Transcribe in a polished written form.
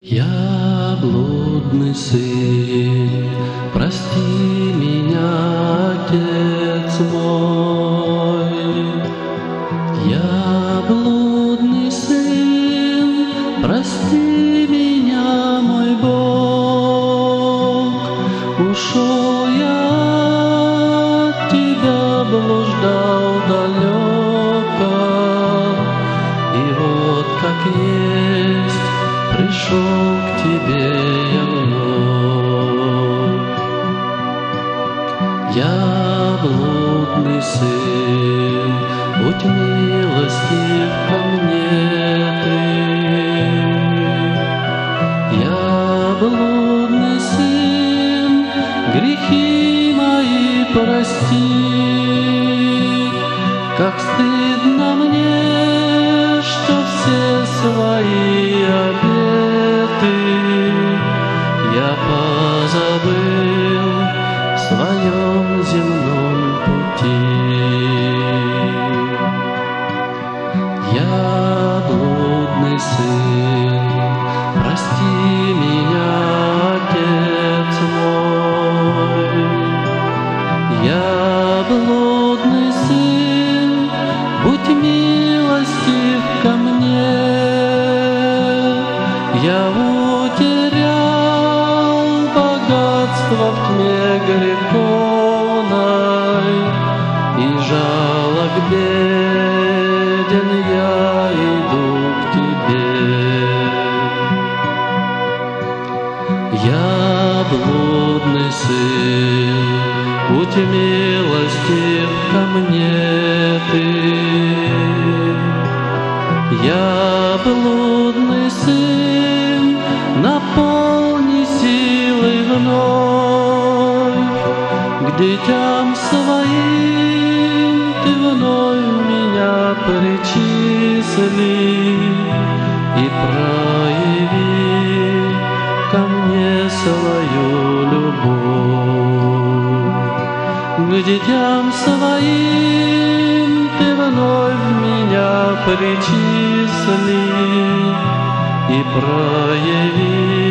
Я блудный сын, прости меня, Отец мой. Я блудный сын, прости меня, мой Бог. Ушел я от тебя, блуждал далеко, и вот как есть пришел к тебе я вновь. Я блудный сын, будь милостив ко мне ты. Я блудный сын, грехи мои прости. Как стыдно мне, что все свои обеты я позабыл в своем земном пути. Я блудный сын, прости меня, Отец мой. Я блудный сын, будь милостив ко мне. Я утерял богатство в тьме греховной, и жалок беден я иду к тебе. Я блудный сын, будь милостив ко мне ты. Я блудный сын, наполни силой вновь, к детям своим ты вновь меня причисли и прояви ко мне свою любовь. К детям своим ты вновь меня причисли и прояви